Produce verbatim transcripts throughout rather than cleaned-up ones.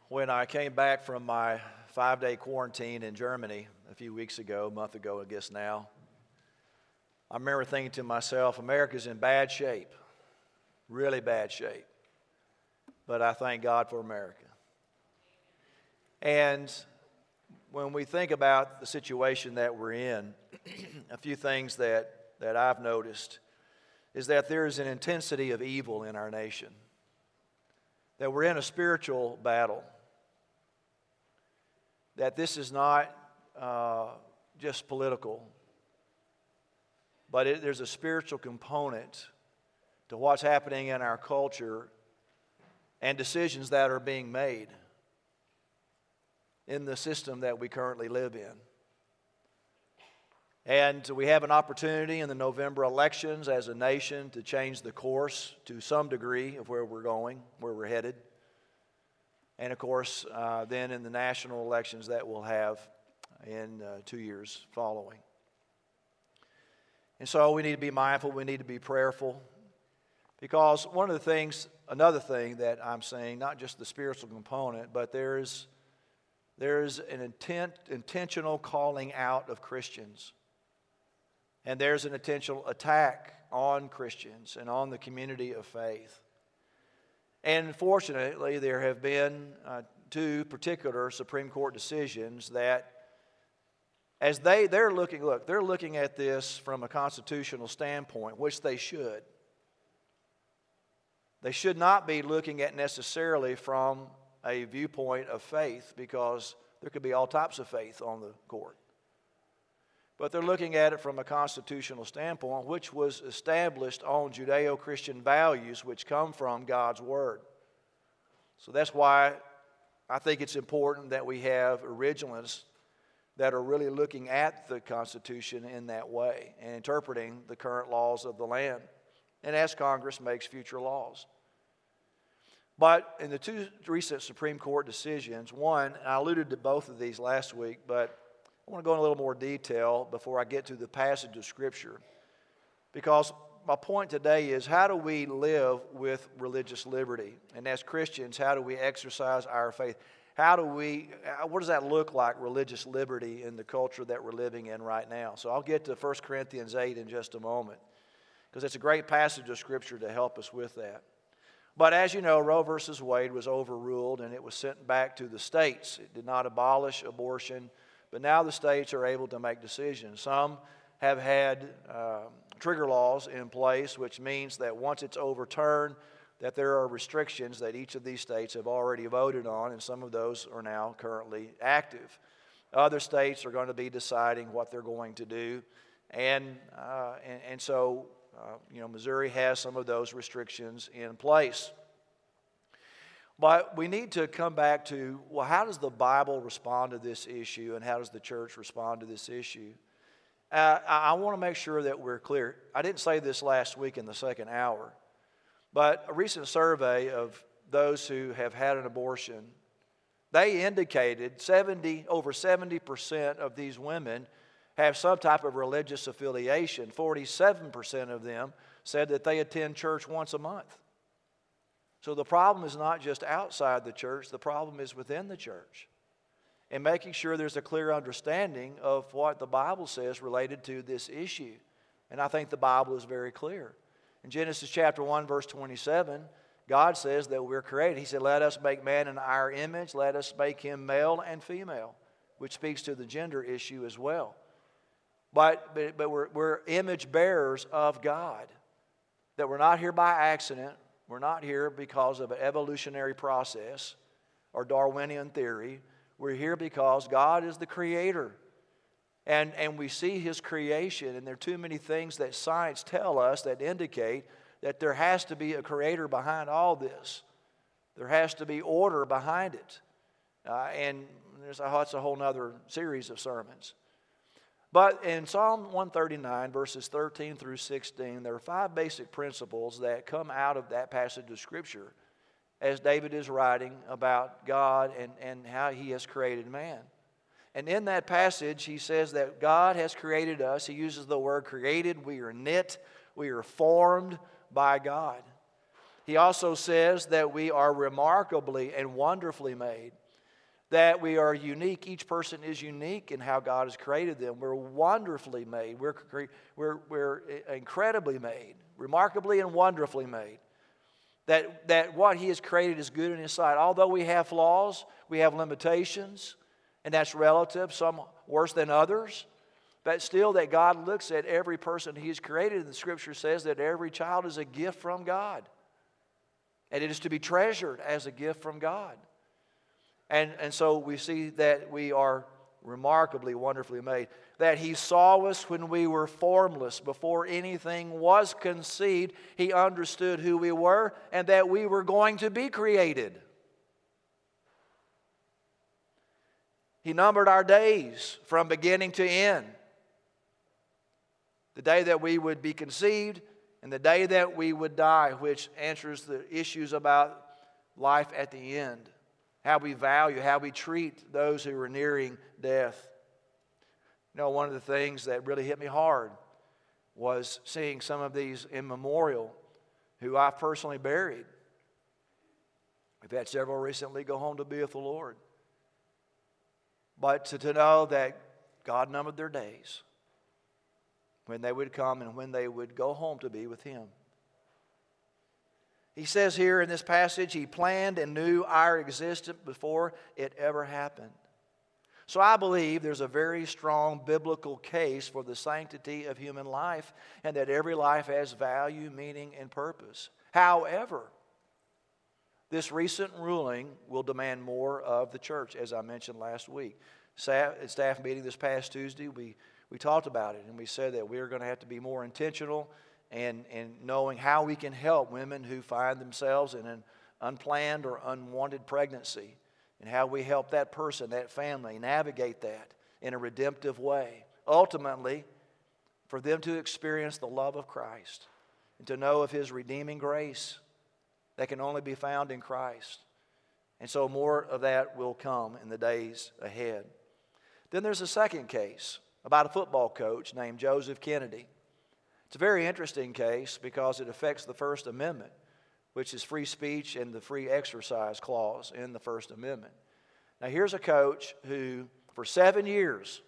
When I came back from my five-day quarantine in Germany a few weeks ago, a month ago, I guess now, I remember thinking to myself, America's in bad shape, really bad shape. But I thank God for America. And when we think about the situation that we're in, a few things that, that I've noticed is that there is an intensity of evil in our nation, that we're in a spiritual battle, that this is not uh, just political, but it, there's a spiritual component to what's happening in our culture and decisions that are being made in the system that we currently live in. And we have an opportunity in the November elections as a nation to change the course to some degree of where we're going, where we're headed. And of course, uh, then in the national elections that we'll have in uh, two years following. And so we need to be mindful, we need to be prayerful, because one of the things, another thing that I'm saying, not just the spiritual component, but there is, there is an intent, intentional calling out of Christians. And there's an intentional attack on Christians and on the community of faith. And fortunately, there have been uh, two particular Supreme Court decisions that, as they, they're looking, look, they're looking at this from a constitutional standpoint, which they should. They should not be looking at necessarily from a viewpoint of faith, because there could be all types of faith on the court. But they're looking at it from a constitutional standpoint, which was established on Judeo-Christian values which come from God's Word. So that's why I think it's important that we have originalists that are really looking at the Constitution in that way and interpreting the current laws of the land, and as Congress makes future laws. But in the two recent Supreme Court decisions, one, and I alluded to both of these last week, but I want to go in a little more detail before I get to the passage of Scripture, because my point today is, how do we live with religious liberty? And as Christians, how do we exercise our faith? How do we, what does that look like, religious liberty, in the culture that we're living in right now? So I'll get to First Corinthians eight in just a moment, because it's a great passage of Scripture to help us with that. But as you know, Roe versus Wade was overruled, and it was sent back to the states. It did not abolish abortion, but now the states are able to make decisions. Some have had uh, trigger laws in place, which means that once it's overturned, that there are restrictions that each of these states have already voted on, and some of those are now currently active. Other states are going to be deciding what they're going to do, and uh, and, and so uh, you know, Missouri has some of those restrictions in place. But we need to come back to, well, how does the Bible respond to this issue, and how does the church respond to this issue? Uh, I, I want to make sure that we're clear. I didn't say this last week in the second hour, but a recent survey of those who have had an abortion, they indicated seventy, over seventy percent of these women have some type of religious affiliation. forty-seven percent of them said that they attend church once a month. So the problem is not just outside the church, the problem is within the church. And making sure there's a clear understanding of what the Bible says related to this issue. And I think the Bible is very clear. In Genesis chapter one, verse twenty-seven, God says that we're created. He said, let us make man in our image, let us make him male and female, which speaks to the gender issue as well. But, but, but we're, we're image bearers of God, that we're not here by accident. We're not here because of an evolutionary process or Darwinian theory. We're here because God is the creator. And, and we see His creation, and there are too many things that science tell us that indicate that there has to be a creator behind all this. There has to be order behind it. Uh, and there's a, that's a whole other series of sermons. But in Psalm one thirty-nine, verses thirteen through sixteen, there are five basic principles that come out of that passage of Scripture as David is writing about God and, and how He has created man. And in that passage, he says that God has created us. He uses the word created. We are knit. We are formed by God. He also says that we are remarkably and wonderfully made. that we are unique. Each person is unique in how God has created them. We're wonderfully made. We're, we're, we're incredibly made, remarkably and wonderfully made. That, that what He has created is good in His sight. Although we have flaws, we have limitations, and that's relative, some worse than others. But still that God looks at every person He's created, and the Scripture says that every child is a gift from God. And it is to be treasured as a gift from God. And, and so we see that we are remarkably, wonderfully made. That He saw us when we were formless, before anything was conceived. He understood who we were and that we were going to be created. He numbered our days from beginning to end. The day that we would be conceived and the day that we would die, which answers the issues about life at the end. How we value, how we treat those who are nearing death. You know, one of the things that really hit me hard was seeing some of these in memorial who I've personally buried. We've had several recently go home to be with the Lord. But to, to know that God numbered their days when they would come and when they would go home to be with Him. He says here in this passage, He planned and knew our existence before it ever happened. So I believe there's a very strong biblical case for the sanctity of human life and that every life has value, meaning, and purpose. However, this recent ruling will demand more of the church, as I mentioned last week. At staff meeting this past Tuesday, we, we talked about it, and we said that we are going to have to be more intentional and, and knowing how we can help women who find themselves in an unplanned or unwanted pregnancy, and how we help that person, that family, navigate that in a redemptive way. Ultimately, for them to experience the love of Christ and to know of His redeeming grace that can only be found in Christ. And so more of that will come in the days ahead. Then there's a second case about a football coach named Joseph Kennedy. It's a very interesting case because it affects the First Amendment, which is free speech and the free exercise clause in the First Amendment. Now here's a coach who, for seven years,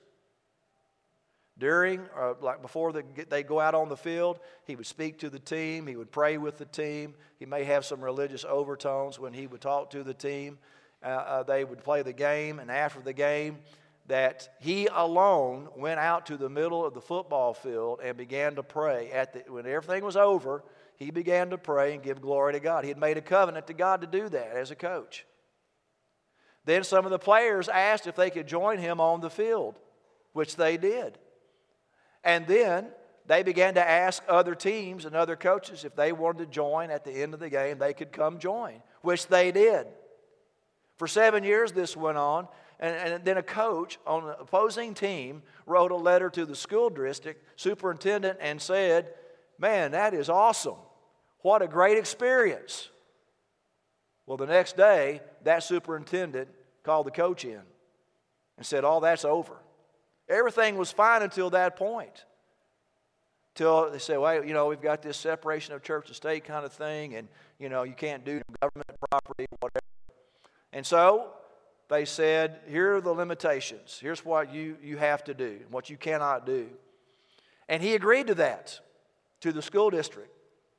during, or like before they, they go out on the field, he would speak to the team, he would pray with the team, he may have some religious overtones when he would talk to the team. Uh, uh, they would play the game, and after the game, that he alone went out to the middle of the football field and began to pray. At the, when everything was over, he began to pray and give glory to God. He had made a covenant to God to do that as a coach. Then some of the players asked if they could join him on the field, which they did. And then they began to ask other teams and other coaches if they wanted to join at the end of the game, they could come join, which they did. For seven years this went on, and, and then a coach on the opposing team wrote a letter to the school district superintendent and said, "Man, that is awesome. What a great experience." Well, the next day, that superintendent called the coach in and said, "Oh, that's over." Everything was fine until that point. Till they said, "Well, you know, we've got this separation of church and state kind of thing, and, you know, you can't do government property, whatever." And so they said, "Here are the limitations. Here's what you, you have to do, what you cannot do." And he agreed to that, to the school district.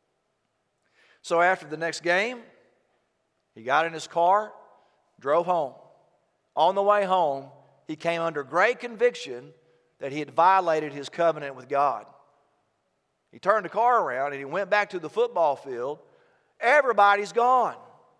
So after the next game, he got in his car, drove home. On the way home, he came under great conviction that he had violated his covenant with God. He turned the car around and he went back to the football field. Everybody's gone.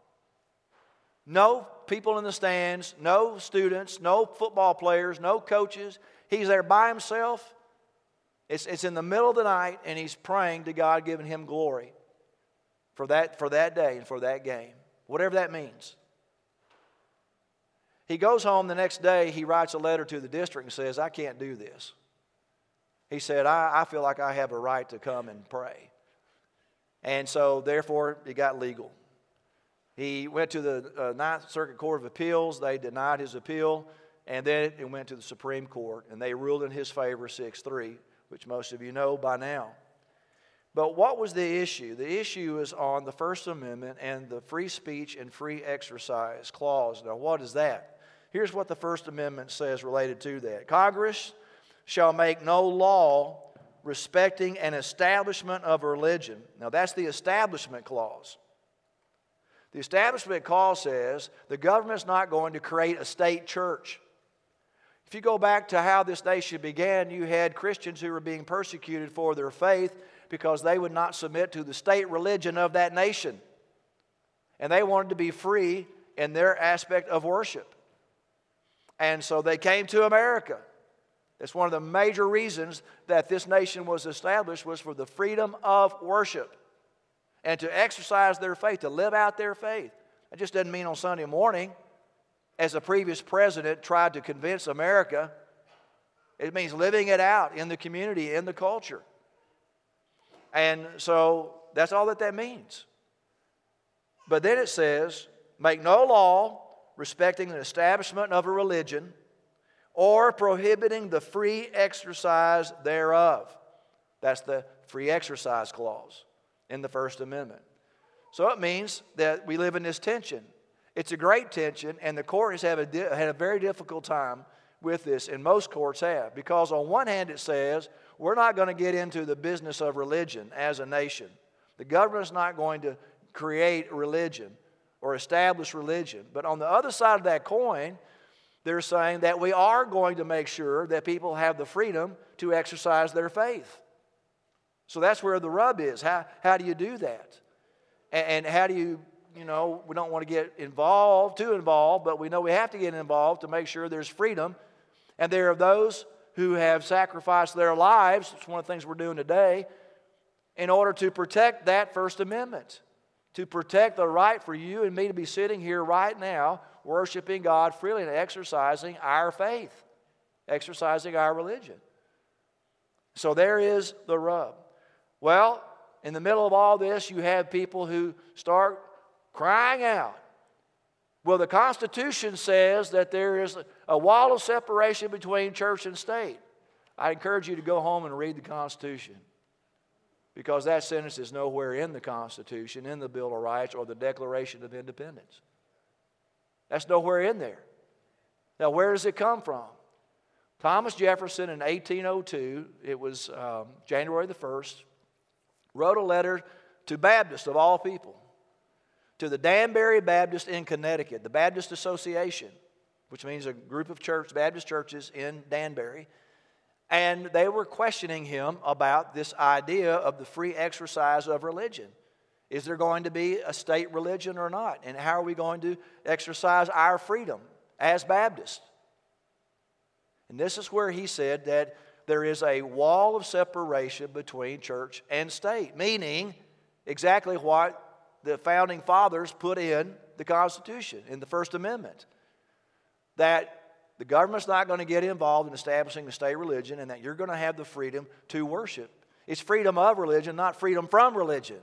No people in the stands, no students, no football players, no coaches. He's there by himself. It's, it's in the middle of the night, and he's praying to God, giving him glory for that, for that day and for that game, whatever that means. He goes home the next day, he writes a letter to the district and says, "I can't do this." He said, I, I feel like I have a right to come and pray. And so, therefore, it got legal. He went to the uh, Ninth Circuit Court of Appeals. They denied his appeal. And then it went to the Supreme Court. And they ruled in his favor six three, which most of you know by now. But what was the issue? The issue is on the First Amendment and the free speech and free exercise clause. Now, what is that? Here's what the First Amendment says related to that. Congress shall make no law respecting an establishment of religion. Now that's the Establishment Clause. The Establishment Clause says the government's not going to create a state church. If you go back to how this nation began, you had Christians who were being persecuted for their faith because they would not submit to the state religion of that nation. And they wanted to be free in their aspect of worship. And so they came to America. That's one of the major reasons that this nation was established, was for the freedom of worship and to exercise their faith, to live out their faith. That just doesn't mean on Sunday morning, as a previous president tried to convince America. It means living it out in the community, in the culture. And so that's all that that means. But then it says, make no law respecting the establishment of a religion or prohibiting the free exercise thereof. That's the free exercise clause in the First Amendment. So it means that we live in this tension. It's a great tension, and the court has had a, di- had a very difficult time with this, and most courts have. Because on one hand it says, we're not going to get into the business of religion as a nation. The government's not going to create religion or establish religion. But on the other side of that coin, they're saying that we are going to make sure that people have the freedom to exercise their faith. So that's where the rub is. How, how do you do that? And, and how do you, you know, we don't want to get involved, too involved, but we know we have to get involved to make sure there's freedom. And there are those who have sacrificed their lives, it's one of the things we're doing today, in order to protect that First Amendment, to protect the right for you and me to be sitting here right now worshiping God freely and exercising our faith, exercising our religion. So there is the rub. Well, in the middle of all this, you have people who start crying out. Well, the Constitution says that there is a wall of separation between church and state. I encourage you to go home and read the Constitution, because that sentence is nowhere in the Constitution, in the Bill of Rights, or the Declaration of Independence. That's nowhere in there. Now, where does it come from? Thomas Jefferson in eighteen oh two, it was um, January the first, wrote a letter to Baptists of all people, to the Danbury Baptist in Connecticut, the Baptist Association, which means a group of church, Baptist churches in Danbury. And they were questioning him about this idea of the free exercise of religion. Is there going to be a state religion or not? And how are we going to exercise our freedom as Baptists? And this is where he said that there is a wall of separation between church and state, meaning exactly what the founding fathers put in the Constitution, in the First Amendment, that the government's not going to get involved in establishing a state religion, and that you're going to have the freedom to worship. It's freedom of religion, not freedom from religion.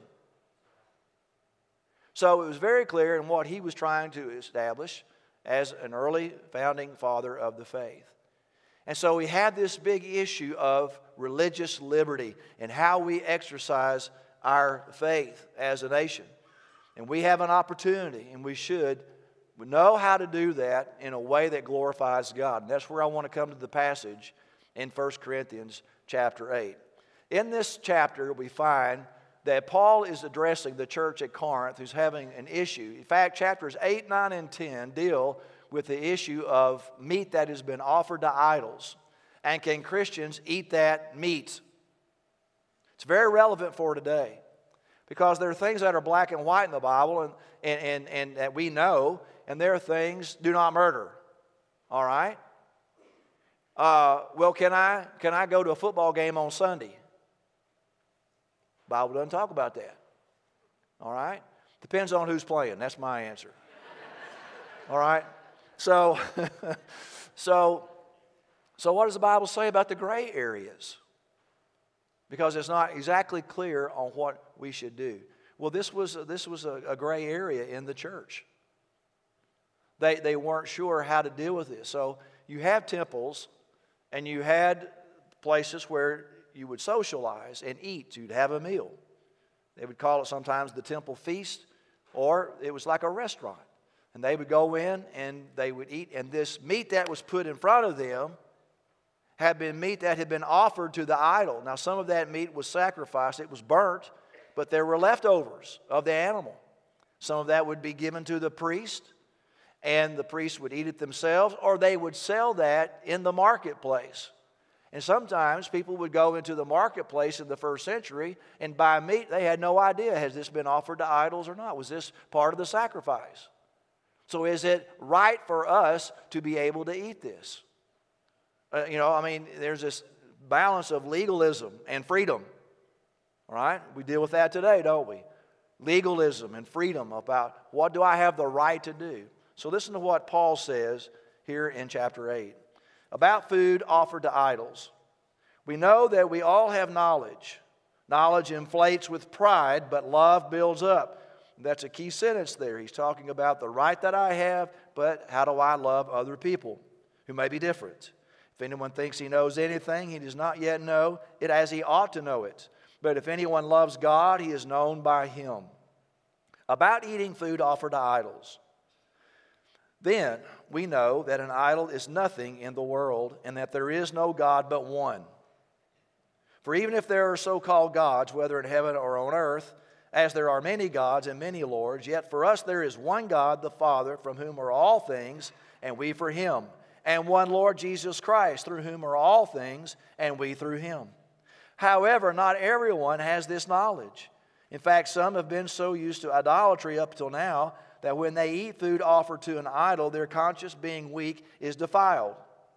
So it was very clear in what he was trying to establish as an early founding father of the faith. And so we have this big issue of religious liberty and how we exercise our faith as a nation. And we have an opportunity, and we should know how to do that in a way that glorifies God. And that's where I want to come to the passage in First Corinthians chapter eight. In this chapter, we find that Paul is addressing the church at Corinth who's having an issue. In fact, chapters eight, nine, and ten deal with the issue of meat that has been offered to idols. And can Christians eat that meat? It's very relevant for today, because there are things that are black and white in the Bible and, and, and, and that we know, and there are things, do not murder. All right? Uh, well, can I, can I go to a football game on Sunday? The Bible doesn't talk about that. All right? Depends on who's playing. That's my answer. All right? So, so, so what does the Bible say about the gray areas? Because it's not exactly clear on what we should do. Well, this was, this was a, a gray area in the church. They, they weren't sure how to deal with this. So you have temples, and you had places where you would socialize and eat. You'd have a meal. They would call it sometimes the temple feast, or it was like a restaurant. And they would go in and they would eat. And this meat that was put in front of them had been meat that had been offered to the idol. Now, some of that meat was sacrificed. It was burnt, but there were leftovers of the animal. Some of that would be given to the priest, and the priest would eat it themselves, or they would sell that in the marketplace. And sometimes people would go into the marketplace in the first century and buy meat. They had no idea, has this been offered to idols or not? Was this part of the sacrifice? So is it right for us to be able to eat this? Uh, you know, I mean, there's this balance of legalism and freedom. All right? We deal with that today, don't we? Legalism and freedom about what do I have the right to do. So listen to what Paul says here in chapter eight. About food offered to idols. We know that we all have knowledge. Knowledge inflates with pride, but love builds up. That's a key sentence there. He's talking about the right that I have, but how do I love other people who may be different? If anyone thinks he knows anything, he does not yet know it as he ought to know it. But if anyone loves God, he is known by him. About eating food offered to idols. Then we know that an idol is nothing in the world, and that there is no God but one. For even if there are so-called gods, whether in heaven or on earth, as there are many gods and many lords, yet for us there is one God, the Father, from whom are all things, and we for him, and one Lord Jesus Christ, through whom are all things, and we through him. However, not everyone has this knowledge. In fact, some have been so used to idolatry up till now that when they eat food offered to an idol, their conscience, being weak, is defiled.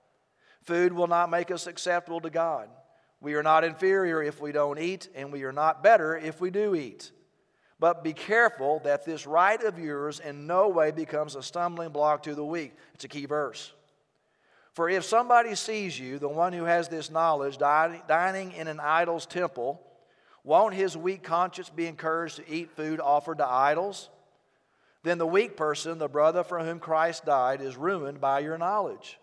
Food will not make us acceptable to God. We are not inferior if we don't eat, and we are not better if we do eat. But be careful that this right of yours in no way becomes a stumbling block to the weak. It's a key verse. For if somebody sees you, the one who has this knowledge, dining in an idol's temple, won't his weak conscience be encouraged to eat food offered to idols? Then the weak person, the brother for whom Christ died, is ruined by your knowledge.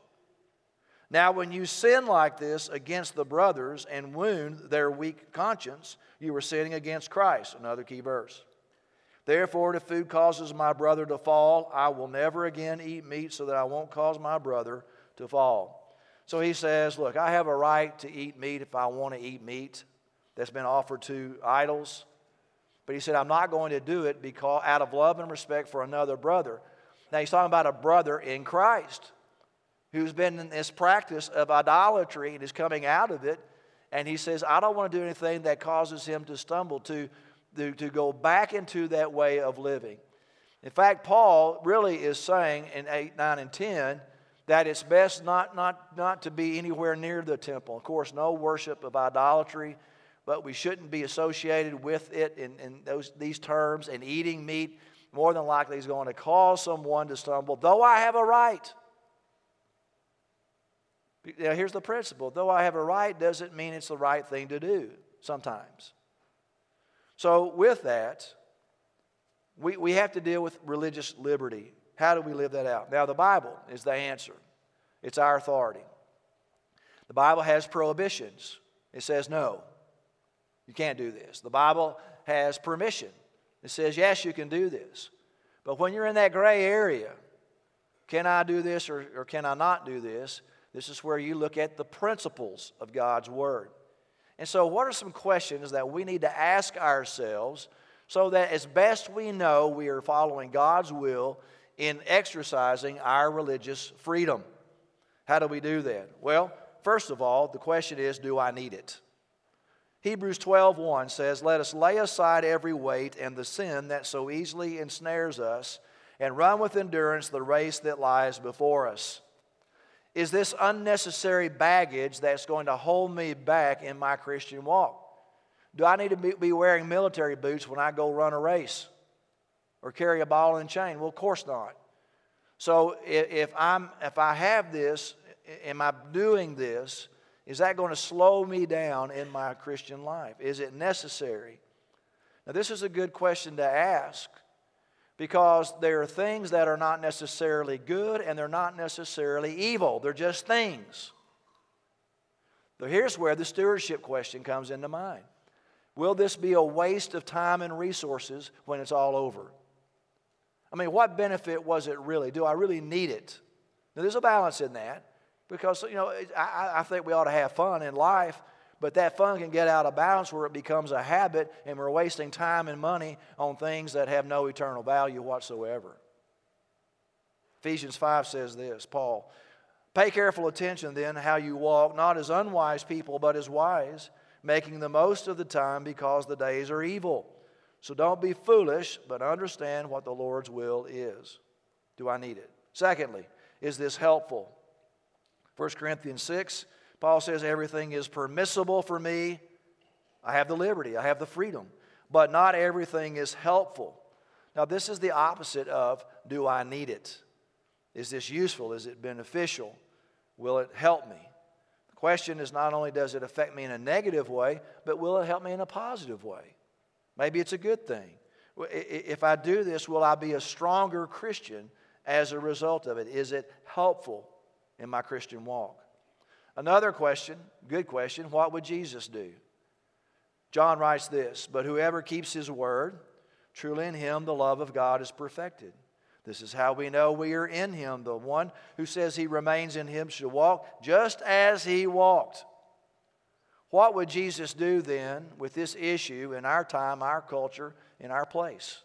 Now when you sin like this against the brothers and wound their weak conscience, you are sinning against Christ. Another key verse. Therefore, if food causes my brother to fall, I will never again eat meat so that I won't cause my brother to fall. So he says, look, I have a right to eat meat if I want to eat meat that's been offered to idols. But he said, I'm not going to do it because out of love and respect for another brother. Now he's talking about a brother in Christ who's been in this practice of idolatry and is coming out of it. And he says, I don't want to do anything that causes him to stumble, to, to, to go back into that way of living. In fact, Paul really is saying in eight, nine, and ten that it's best not, not, not to be anywhere near the temple. Of course, no worship of idolatry, but we shouldn't be associated with it in, in those, these terms. And eating meat more than likely is going to cause someone to stumble, though I have a right. Now, here's the principle. Though I have a right doesn't mean it's the right thing to do sometimes. So with that, we, we have to deal with religious liberty. How do we live that out? Now, the Bible is the answer. It's our authority. The Bible has prohibitions. It says no, you can't do this. The Bible has permission. It says, yes, you can do this. But when you're in that gray area, can I do this or, or can I not do this? This is where you look at the principles of God's Word. And so what are some questions that we need to ask ourselves so that as best we know we are following God's will in exercising our religious freedom? How do we do that? Well, first of all, the question is, do I need it? Hebrews twelve one says, let us lay aside every weight and the sin that so easily ensnares us and run with endurance the race that lies before us. Is this unnecessary baggage that's going to hold me back in my Christian walk? Do I need to be wearing military boots when I go run a race or carry a ball and chain? Well, of course not. So if I'm if I have this, am I doing this? Is that going to slow me down in my Christian life? Is it necessary? Now, this is a good question to ask, because there are things that are not necessarily good and they're not necessarily evil. They're just things. So here's where the stewardship question comes into mind. Will this be a waste of time and resources when it's all over? I mean, what benefit was it really? Do I really need it? Now, there's a balance in that because, you know, I, I think we ought to have fun in life, but that fun can get out of balance where it becomes a habit and we're wasting time and money on things that have no eternal value whatsoever. Ephesians five says this, Paul, pay careful attention then how you walk, not as unwise people, but as wise, making the most of the time because the days are evil. So don't be foolish, but understand what the Lord's will is. Do I need it? Secondly, is this helpful? First Corinthians six, Paul says everything is permissible for me. I have the liberty, I have the freedom, but not everything is helpful. Now this is the opposite of do I need it? Is this useful? Is it beneficial? Will it help me? The question is not only does it affect me in a negative way, but will it help me in a positive way? Maybe it's a good thing. If I do this, will I be a stronger Christian as a result of it? Is it helpful in my Christian walk? Another question, good question, what would Jesus do? John writes this, but whoever keeps his word, truly in him the love of God is perfected. This is how we know we are in him. The one who says he remains in him should walk just as he walked. What would Jesus do then with this issue in our time, our culture, in our place?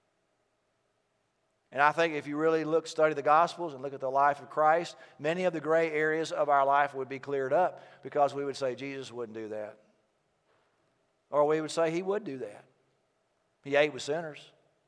And I think if you really look, study the Gospels and look at the life of Christ, many of the gray areas of our life would be cleared up because we would say Jesus wouldn't do that. Or we would say he would do that. He ate with sinners.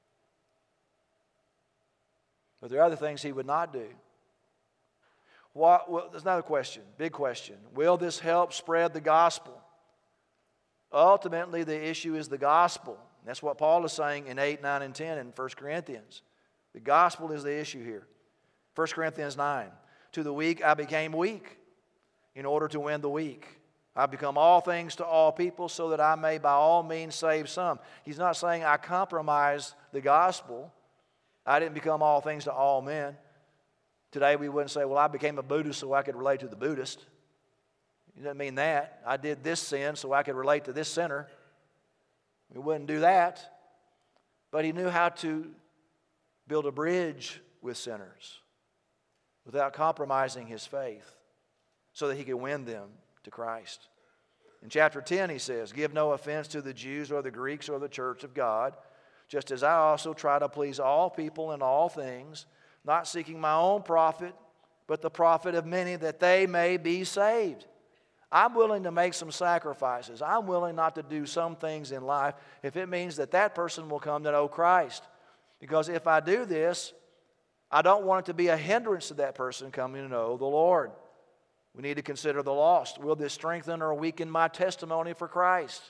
But there are other things he would not do. What, well, there's another question, big question. Will this help spread the gospel? Ultimately, the issue is the gospel. That's what Paul is saying in eight, nine, and ten in First Corinthians. The gospel is the issue here. First Corinthians nine. To the weak I became weak in order to win the weak. I become all things to all people so that I may by all means save some. He's not saying I compromise the gospel. I didn't become all things to all men. Today we wouldn't say, well, I became a Buddhist so I could relate to the Buddhist. He doesn't mean that. I did this sin so I could relate to this sinner. We wouldn't do that. But he knew how to build a bridge with sinners without compromising his faith so that he could win them to Christ. In chapter ten he says, give no offense to the Jews or the Greeks or the church of God, just as I also try to please all people in all things, not seeking my own profit, but the profit of many, that they may be saved. I'm willing to make some sacrifices. I'm willing not to do some things in life if it means that that person will come to know Christ. Because if I do this, I don't want it to be a hindrance to that person coming to know the Lord. We need to consider the lost. Will this strengthen or weaken my testimony for Christ?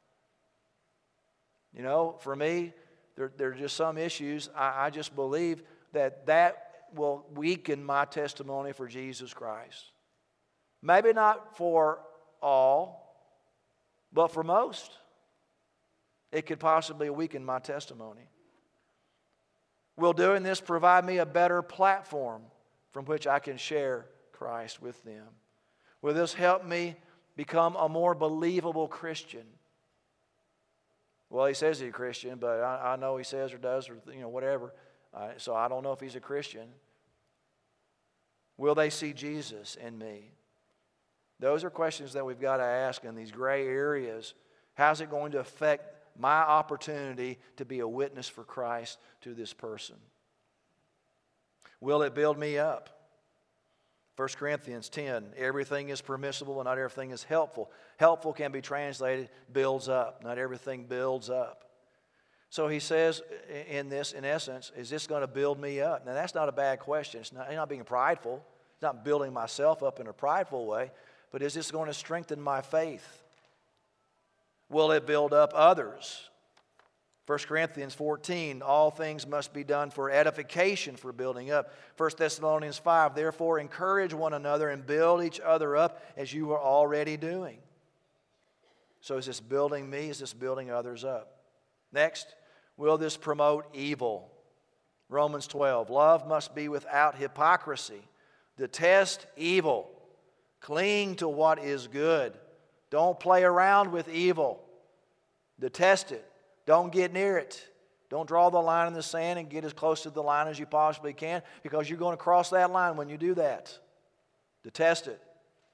You know, for me, there, there are just some issues. I, I just believe that that will weaken my testimony for Jesus Christ. Maybe not for all, but for most. It could possibly weaken my testimony. Will doing this provide me a better platform from which I can share Christ with them? Will this help me become a more believable Christian? Well, he says he's a Christian, but I, I know he says or does or you know whatever. Uh, so I don't know if he's a Christian. Will they see Jesus in me? Those are questions that we've got to ask in these gray areas. How's it going to affect my opportunity to be a witness for Christ to this person? Will it build me up? First Corinthians ten, everything is permissible and not everything is helpful. Helpful can be translated builds up. Not everything builds up. So he says in this, in essence, is this going to build me up? Now that's not a bad question. It's not, it's not being prideful. It's not building myself up in a prideful way. But is this going to strengthen my faith? Will it build up others? First Corinthians fourteen, all things must be done for edification, for building up. First Thessalonians five, therefore encourage one another and build each other up as you are already doing. So is this building me? Is this building others up? Next, will this promote evil? Romans twelve, love must be without hypocrisy. Detest evil. Cling to what is good. Don't play around with evil. Detest it. Don't get near it. Don't draw the line in the sand and get as close to the line as you possibly can, because you're going to cross that line when you do that. Detest it.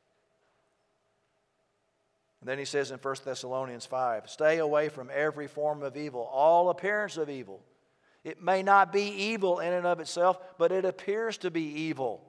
And then he says in First Thessalonians five, stay away from every form of evil, all appearance of evil. It may not be evil in and of itself, but it appears to be evil.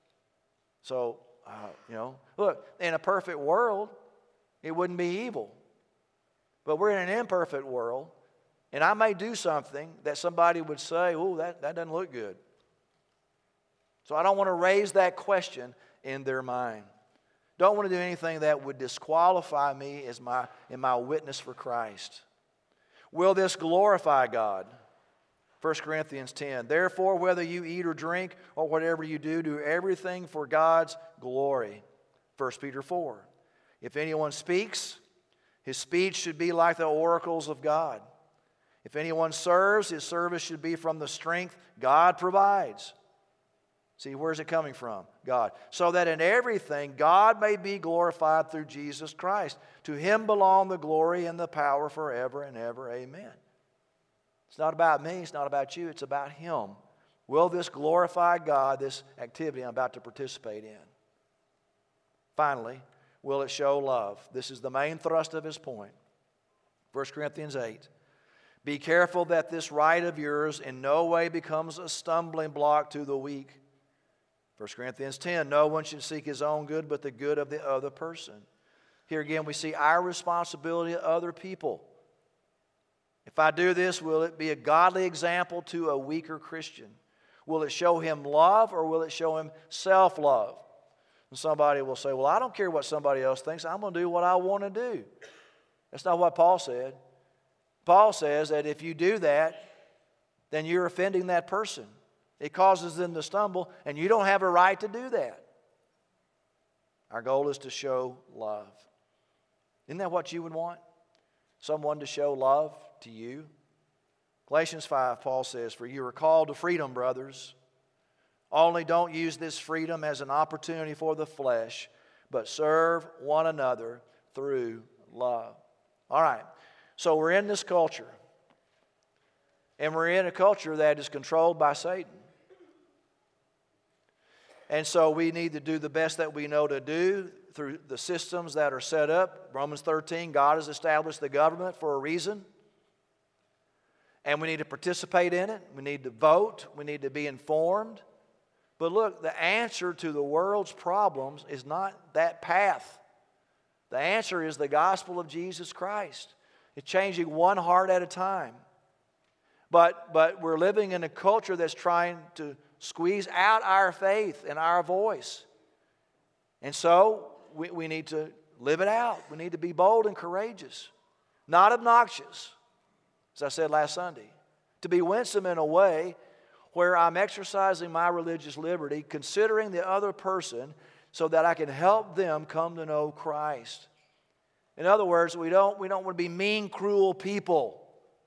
So, uh, you know, look, in a perfect world, it wouldn't be evil. But we're in an imperfect world, and I may do something that somebody would say, oh, that, that doesn't look good. So I don't want to raise that question in their mind. Don't want to do anything that would disqualify me as my, in my witness for Christ. Will this glorify God? First Corinthians ten, therefore, whether you eat or drink or whatever you do, do everything for God's glory. First Peter four, if anyone speaks, his speech should be like the oracles of God. If anyone serves, his service should be from the strength God provides. See, where's it coming from? God. So that in everything God may be glorified through Jesus Christ. To Him belong the glory and the power forever and ever. Amen. It's not about me. It's not about you. It's about Him. Will this glorify God, this activity I'm about to participate in? Finally, will it show love? This is the main thrust of his point. First Corinthians eight. Be careful that this right of yours in no way becomes a stumbling block to the weak. First Corinthians ten, no one should seek his own good but the good of the other person. Here again we see our responsibility to other people. If I do this, will it be a godly example to a weaker Christian? Will it show him love or will it show him self-love? And somebody will say, well, I don't care what somebody else thinks. I'm going to do what I want to do. That's not what Paul said. Paul says that if you do that, then you're offending that person. It causes them to stumble, and you don't have a right to do that. Our goal is to show love. Isn't that what you would want? Someone to show love to you? Galatians five, Paul says, for you are called to freedom, brothers. Only don't use this freedom as an opportunity for the flesh, but serve one another through love. All right, so we're in this culture, and we're in a culture that is controlled by Satan. And so we need to do the best that we know to do through the systems that are set up. Romans thirteen, God has established the government for a reason. And we need to participate in it. We need to vote. We need to be informed. But look, the answer to the world's problems is not that path. The answer is the gospel of Jesus Christ. It's changing one heart at a time. But, but we're living in a culture that's trying to squeeze out our faith and our voice. And so we, we need to live it out. We need to be bold and courageous, not obnoxious, as I said last Sunday. To be winsome in a way where I'm exercising my religious liberty, considering the other person so that I can help them come to know Christ. In other words, we don't, we don't want to be mean, cruel people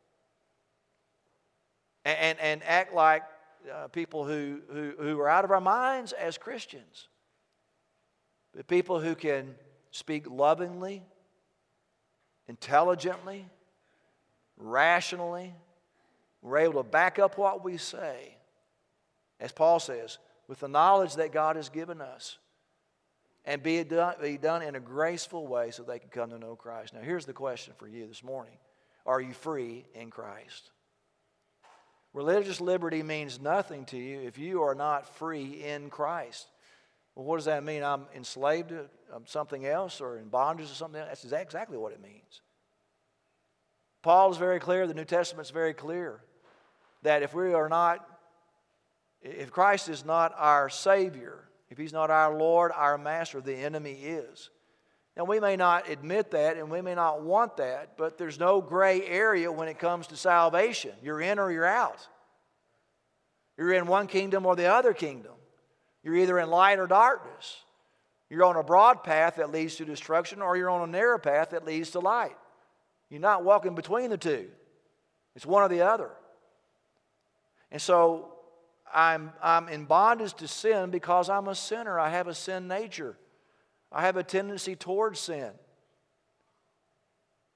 and, and, and act like uh, people who, who, who are out of our minds as Christians. But people who can speak lovingly, intelligently, rationally. We're able to back up what we say, as Paul says, with the knowledge that God has given us, and be done, be done in a graceful way so they can come to know Christ. Now, here's the question for you this morning. Are you free in Christ? Religious liberty means nothing to you if you are not free in Christ. Well, what does that mean? I'm enslaved to something else or in bondage to something else? That's exactly what it means. Paul is very clear, the New Testament is very clear, that if we are not, if Christ is not our Savior, if He's not our Lord, our Master, the enemy is. Now, we may not admit that and we may not want that, but there's no gray area when it comes to salvation. You're in or you're out. You're in one kingdom or the other kingdom. You're either in light or darkness. You're on a broad path that leads to destruction, or you're on a narrow path that leads to light. You're not walking between the two. It's one or the other. And so I'm, I'm in bondage to sin because I'm a sinner. I have a sin nature. I have a tendency towards sin.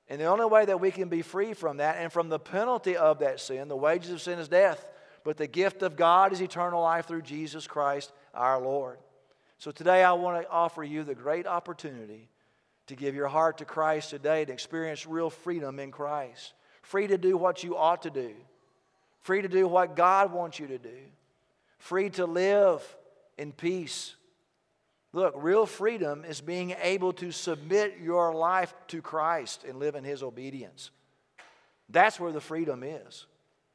And the only way that we can be free from that and from the penalty of that sin, the wages of sin is death, but the gift of God is eternal life through Jesus Christ our Lord. So today I want to offer you the great opportunity to give your heart to Christ today, to experience real freedom in Christ. Free to do what you ought to do. Free to do what God wants you to do. Free to live in peace. Look, real freedom is being able to submit your life to Christ and live in His obedience. That's where the freedom is.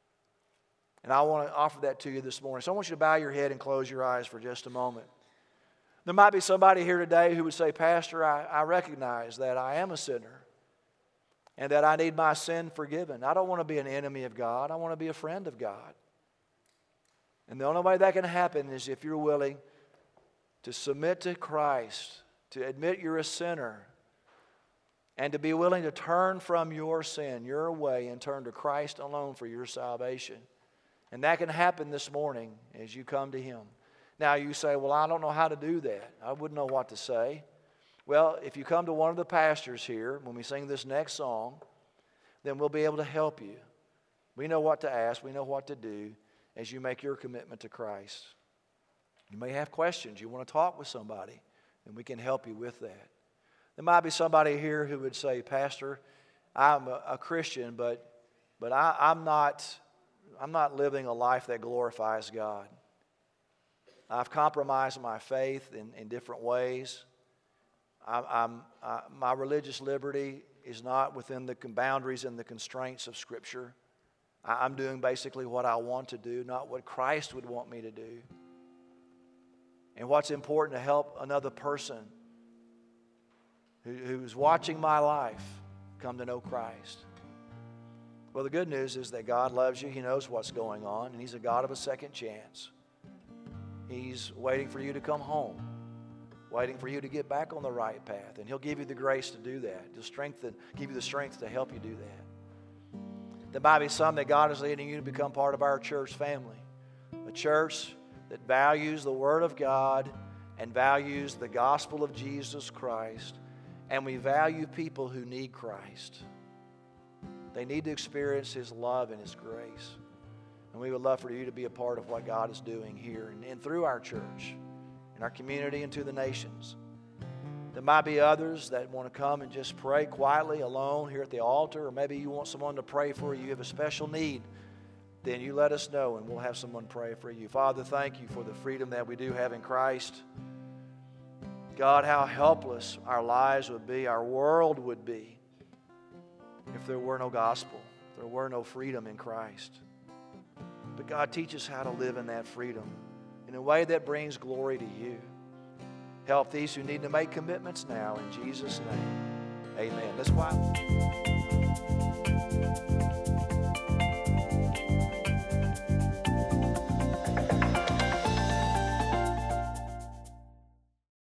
And I want to offer that to you this morning. So I want you to bow your head and close your eyes for just a moment. There might be somebody here today who would say, Pastor, I, I recognize that I am a sinner and that I need my sin forgiven. I don't want to be an enemy of God. I want to be a friend of God. And the only way that can happen is if you're willing to submit to Christ, to admit you're a sinner, and to be willing to turn from your sin, your way, and turn to Christ alone for your salvation. And that can happen this morning as you come to Him. Now you say, well, I don't know how to do that. I wouldn't know what to say. Well, if you come to one of the pastors here when we sing this next song, then we'll be able to help you. We know what to ask. We know what to do as you make your commitment to Christ. You may have questions. You want to talk with somebody, and we can help you with that. There might be somebody here who would say, Pastor, I'm a, a Christian, but, but I, I'm not, I'm not living a life that glorifies God. I've compromised my faith in, in different ways. I, I'm, I, my religious liberty is not within the boundaries and the constraints of Scripture. I, I'm doing basically what I want to do, not what Christ would want me to do. And what's important to help another person who, who's watching my life come to know Christ. Well, the good news is that God loves you. He knows what's going on, and He's a God of a second chance. He's waiting for you to come home, waiting for you to get back on the right path, and He'll give you the grace to do that, to strengthen, give you the strength to help you do that. There might be some that God is leading you to become part of our church family, a church that values the Word of God and values the gospel of Jesus Christ, and we value people who need Christ. They need to experience His love and His grace. And we would love for you to be a part of what God is doing here and, and through our church, in our community and to the nations. There might be others that want to come and just pray quietly alone here at the altar, or maybe you want someone to pray for you. You have a special need. Then you let us know and we'll have someone pray for you. Father, thank you for the freedom that we do have in Christ. God, how helpless our lives would be, our world would be, if there were no gospel, if there were no freedom in Christ. But God, teach us how to live in that freedom in a way that brings glory to you. Help these who need to make commitments now in Jesus' name. Amen. That's why.